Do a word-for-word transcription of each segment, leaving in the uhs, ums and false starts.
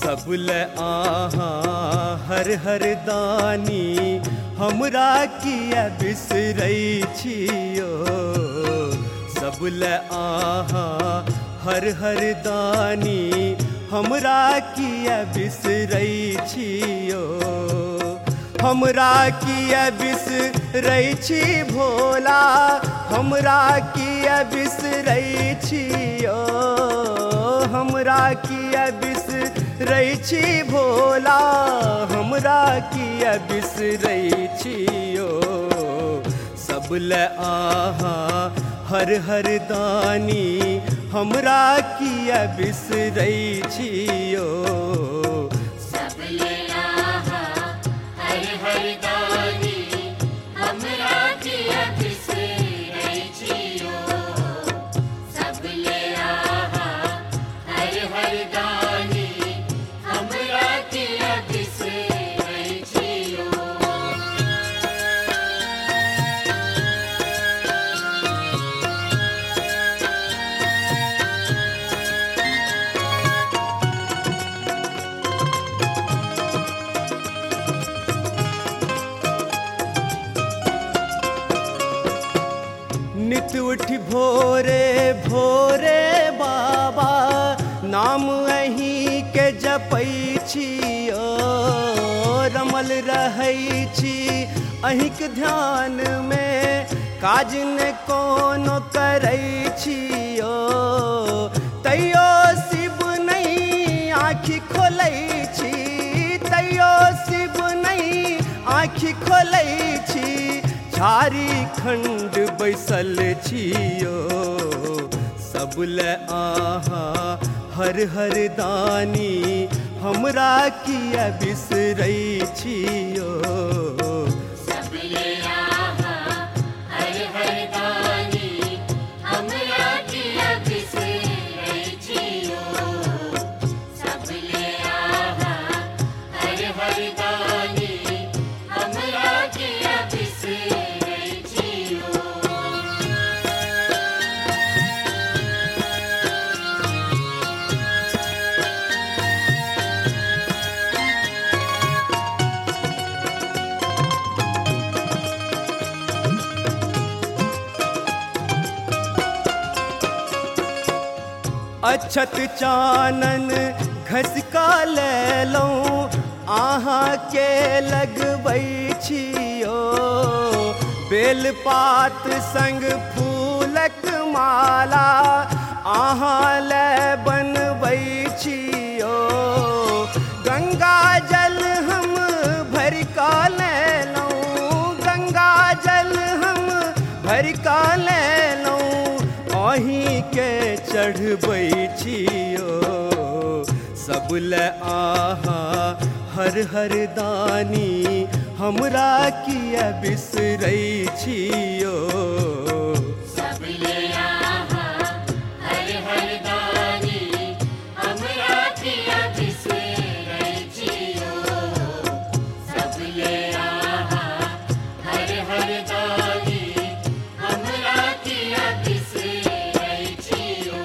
सबले आहा हर हर दानी हमरा किया बिसरै छियो। सबले आहा हर हर दानी हमरा किया बिसरै छियो। हमरा किया बिसरै छी भोला, हमरा किया बिसरै छियो। हमरा किया बिसरै छी भोला, हमरा किया बिसरै छियो। सबले आहा हर हर दानी हमरा किया बिसरै छियो। सबले आहा हर हर दानी हमरा किया बिसरै छियो। सबले आहा हर हर दानी हमरा किया बिसरै छियो। नित उठ भोरे भोरे बाबा नाम अहीं के जपै छियो। रमल रहै छी अहिंक ध्यान में, काज ने कोनो करै छियो। तैयो शिव नहीं आँखि खोलै छी, तैयो शिव नहीं आँखि खोलै छी। झारी खंड बैसल छियो। सबले आहा हर हर दानी हमरा किया बिसरै छियो। सबले आहा हर हर दानी हमरा किया बिसरै छियो। सबले आहा हर हर दानी हमरा किया बिसरै छियो। अक्षत चानन घसका लेलौं अहाँ के लगबै छियो। बेलपात संग फूलक माला अहाँ ले बनबै छियो। गंगा जल हम भरि कऽ लेलौं, गंगा जल हम भरि कऽ लेलौं। अहीं के चढ़बै छियो। सबले आहा हर हर दानी हमरा किया बिसरै छियो। सबले आहा हर हर दानी हमरा किया बिसरै छियो। सबले आहा हर हर दानी हमरा किया बिसरै छियो।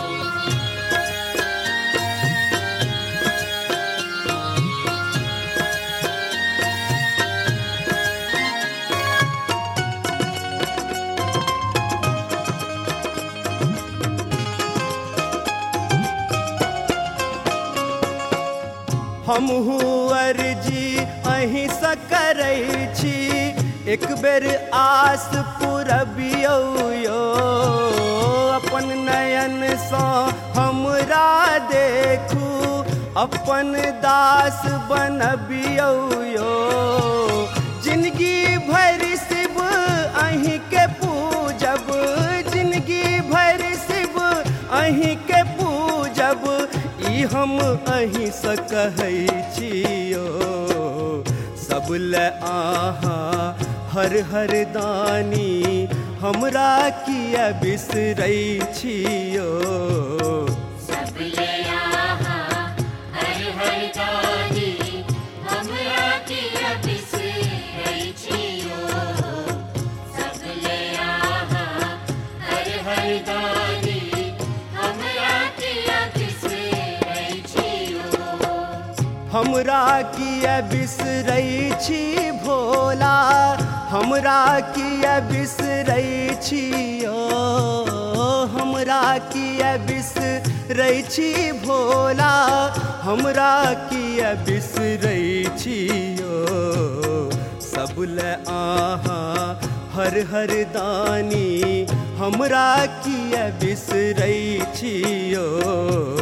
हमहू अर्जी अहीं सँ करै छी, एक बेर आस पुरबियौ यो। अपन नयन सँ हमरा देखू, अपन दास बनबियौ यो। जिंदगी भरि शिव अहीं के पूजब, जिंदगी भरि शिव अहीं के पूजब। ई हम अहीं सँ कहै छियो। सबले आहा हर हर दानी हमरा किया बिसरै छियो। सबले आहा हर हर दानी हमरा किया बिसरै छियो। सबले आहा हर हर दानी हमरा किया बिसरै छियो। हमरा किए बिसरै छी भोला, हमरा किए बिसरै छी ओ हमरा किए बिसरै छी भोला, हमरा किए बिसरै छी ओ सब ले अहाँ हर हर दानी, हमरा किए बिसरै छी ओ